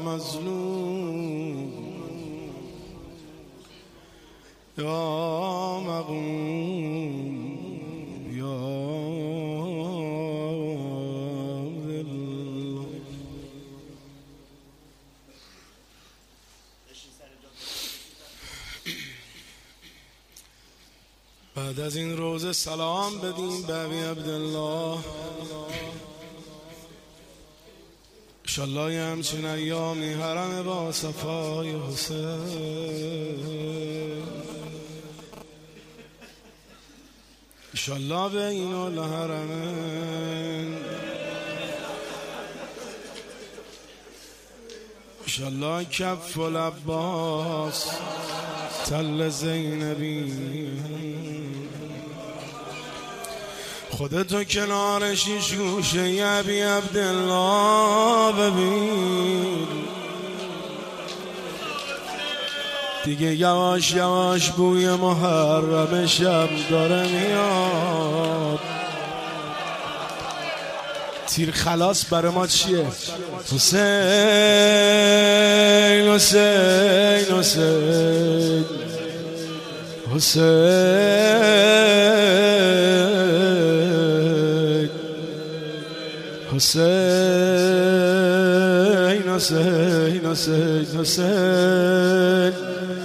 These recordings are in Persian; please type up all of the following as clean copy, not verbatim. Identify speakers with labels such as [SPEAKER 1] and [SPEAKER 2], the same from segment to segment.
[SPEAKER 1] مظلوم یا مغموم یا بعد از این روزه سلام بدیم به ابی عبدالله. انشالله یه همچین ایامی حرم با صفای حسین، انشالله بین الحرمین، انشالله کف العباس تل زینبی، خودتو کنار شیش گوشه ابی عبدالله ببین، دیگه یواش یواش بوی محرم شب داره میاد. تیر خلاص برای ما چیه؟ حسین حسین حسین حسین حسین حسین حسین حسین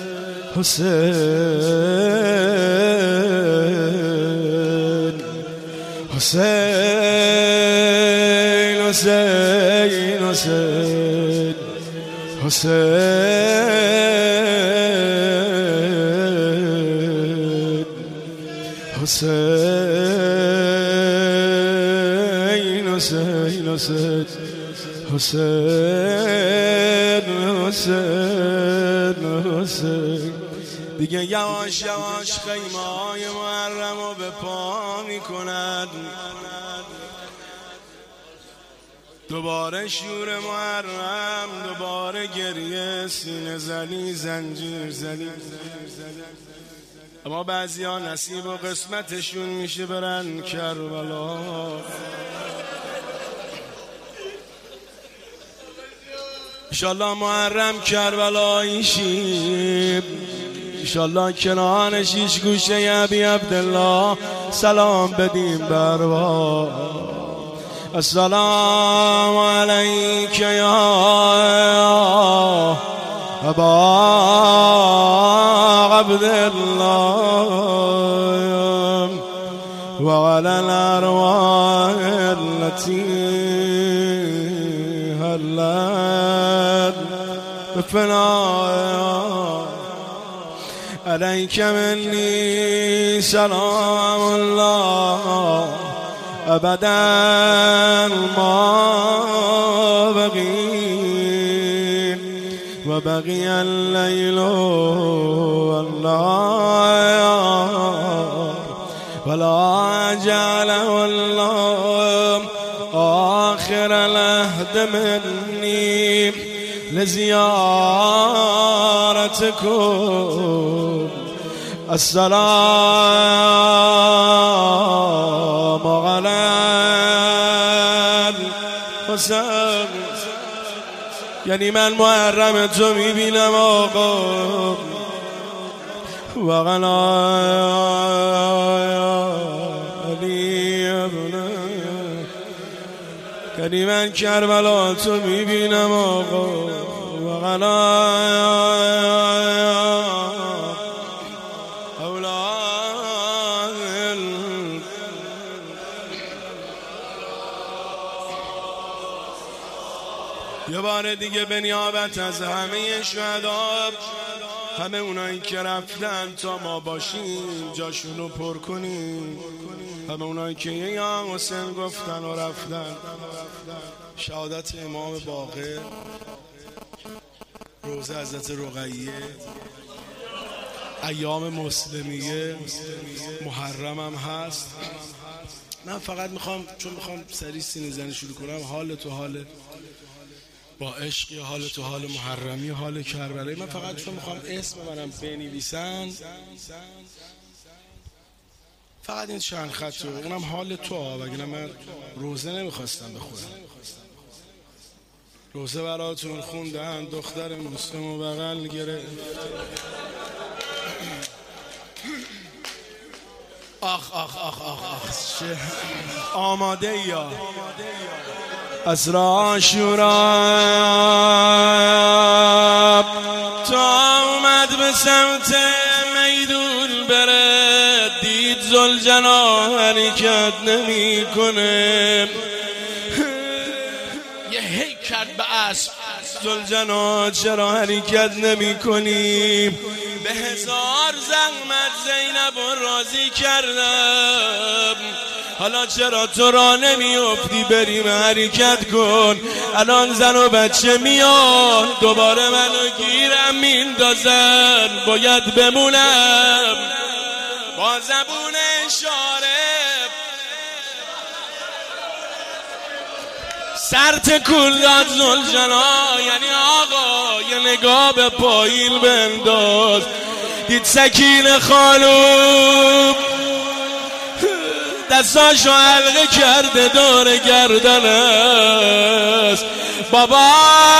[SPEAKER 1] حسین حسین حسین حسین حسین حسین حسین حسین حسین حسین حسین. دیگه یواش یواش خیمه های محرم رو به پا می کند، دوباره شور محرم، دوباره گریه، سینه زنی، زنجیر زنی. اما بعضی ها نصیب و قسمتشون میشه برن کربلا. انشالله محرم کربلایی شیم، انشالله کنار شیش گوشه ابی عبدالله سلام بدیم بروا. السلام علیک یا ابا عبدالله و علی الارواح التي هلت بفناء علیک منی سلام الله ابدا ما بقی و بقی اللیل والنهار ولا جعله الله آخر العهد منی لزیارتکم. السلام علی الحسین. یعنی من محرم تو میبینم آقا و علی علی ابن، یعنی من کربلا تو میبینم آقا و علی یه بار دیگه به نیابت از همه شهدا، همه اونایی که رفتن تا ما باشیم جاشونو پر کنیم، همه اونایی که یا حسین گفتن و رفتن، شهادت امام باقر، روزه حضرت رقیه، ایام مسلمیه، محرم هم هست. من فقط میخوام چون میخوام سریع سینه زنی شروع کنم، حال تو حال با عشقی، حال تو حال محرمی، حال کربلایی. من فقط چون میخوام اسم منم بنویسن، فقط این چند خط رو، اونم حال تو، وگرنه من روزه نمیخواستم بخونم. روزه براتون خوندن، دختر مسلم و بغل گرفت. آخ آخ آخ آخ آخ چه آماده یا از عاشورا تا اومد به سمت میدون بره، دید ذوالجلال حرکت نمی کنه. یه هی کرد به اسب، ذوالجلال چرا حرکت نمی کنی؟ به هزار زحمت زینب رو راضی کردم، حالا چرا تو را نمیافتی؟ بریم حرکت کن، الان زن و بچه میاد دوباره منو گیرم میندازن، باید بمونم. با زبون اشاره سر تکون داد ذوالجلال، یعنی آقا یه نگاه به پایین بنداز. دید سکینه خانوم دستاشو حلقه کرده دور گردنش. بابا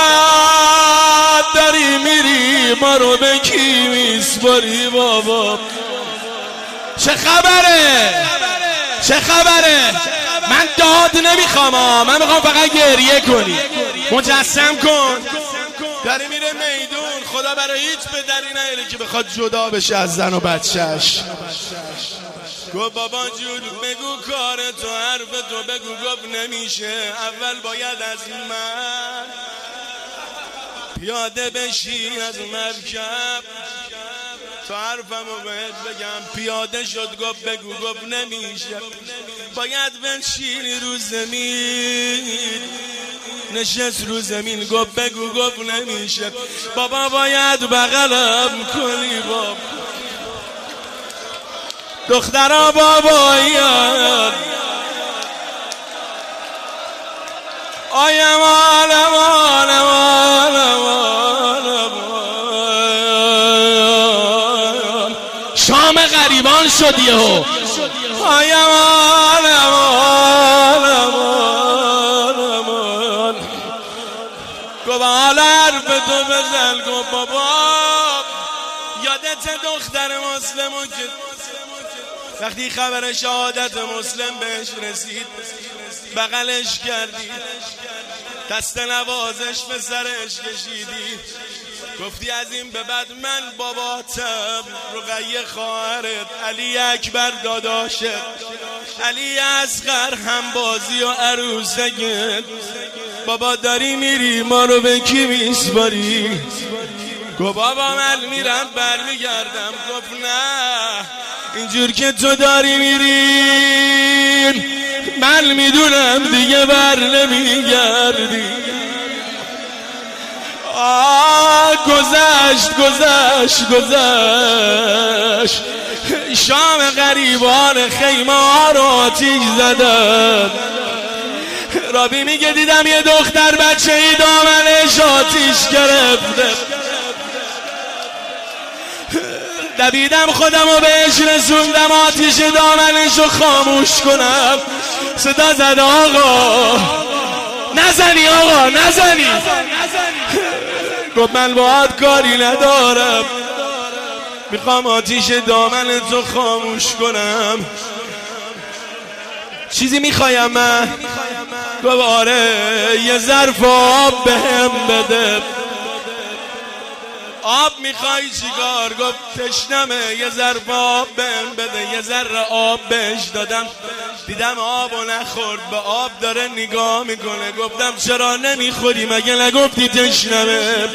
[SPEAKER 1] داری میری ما رو به کی میسپاری؟ بابا چه خبره؟ چه خبره؟ من داد نمیخوام، من میخوام فقط گریه کنی، مجسم کن. داری میره میدون، خدا برای هیچ پدری نیاره که بخواد جدا بشه از زن و بچهش. گفت بابا جون بگو کار تو، حرف تو بگو. گفت نمیشه، اول باید از من پیاده بشی از مرکب تا حرفمو بهت بگم. پیاده شد، گفت بگو. گفت نمیشه، باید بنشینی رو زمین. نشست رو زمین، گفت بگو. گفت نمیشه، بابا باید بغلم کنی. بابا دخترا بابایان آیم آلم آلم آلم آلم شام غریبان شد یهو. آیم آلم آلم آلم گفت حالا حرف تو بزن. گفت بابا یادت دختر مسلمو که وقتی خبر شهادت مسلم بهش رسید بغلش کردی، دست نوازش به سرش کشیدی، گفتی از این به بعد من باباتم، رقیه خواهرت، علی اکبر داداشت، علی اصغر همبازی و عروسکت. بابا داری میری ما رو به کی میسپاری؟ گفت بابا من میرم برمیگردم. گفت نه، اینجور که تو داری میری من میدونم دیگه بر نمیگردی. گذشت گذشت گذشت، شام غریبان خیمه ها رو آتیش زدن. رابی میگه دیدم یه دختر بچه ای دامنش آتیش گرفته، دویدم خودم و بهش رسوندم آتیش دامنش رو خاموش کنم. صدا زد آقا نزنی، آقا نزنی. گفت من باید کاری ندارم، میخوام آتیش دامنت رو خاموش کنم. چیزی میخوایم من؟ گفت آره یه ظرف آب بهم بده. آب میخوای چیکار؟ گفت تشنمه، یه ظرف آب بهم بده. یه ذره آب بهش دادم، دیدم آبو نخورد، به آب داره نگاه میکنه. گفتم چرا نمیخوری؟ مگه نگفتی تشنمه؟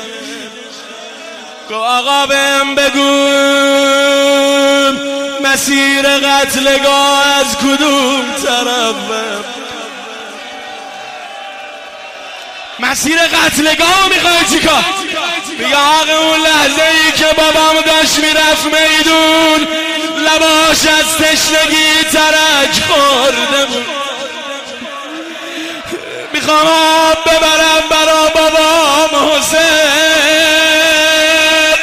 [SPEAKER 1] گفت آقا بهم بگو مسیر قتلگاه از کدوم طرفه؟ مسیر قتلگاه میخوای چیکار؟ میگه آقا اون لحظه ای که بابام داشت میرفت میدون، لباش از تشنگی ترک خورده بود. میخوام آب ببرم برا بابام حسین.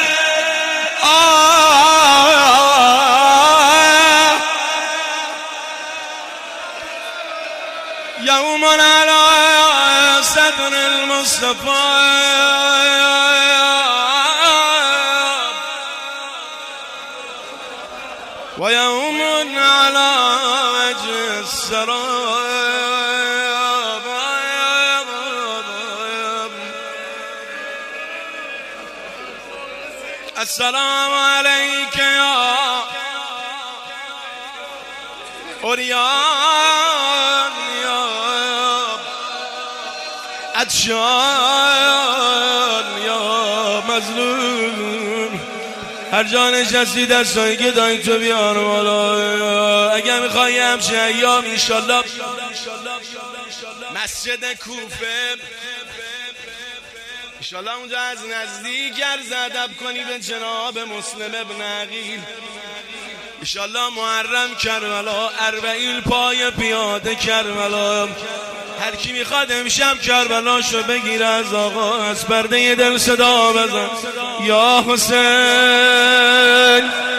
[SPEAKER 1] یوم علی صدر المسلم ويوم على وجه السراب السلام عليك يا أريان يا عطشان يا مظلوم. هر جا نشستی دستایی که دایی تو بیار بالا. اگه میخوایی همچه ایام انشالله مسجد کوفه انشالله اونجا از نزدیک عرض ادب کنی به جناب مسلم ابن عقیل. انشالله محرم کربلا، اربعین پای پیاده کربلا. هر کی میخواد امشب کربلاشو بگیره از آقا از پرده دل صدا بزن یا حسین.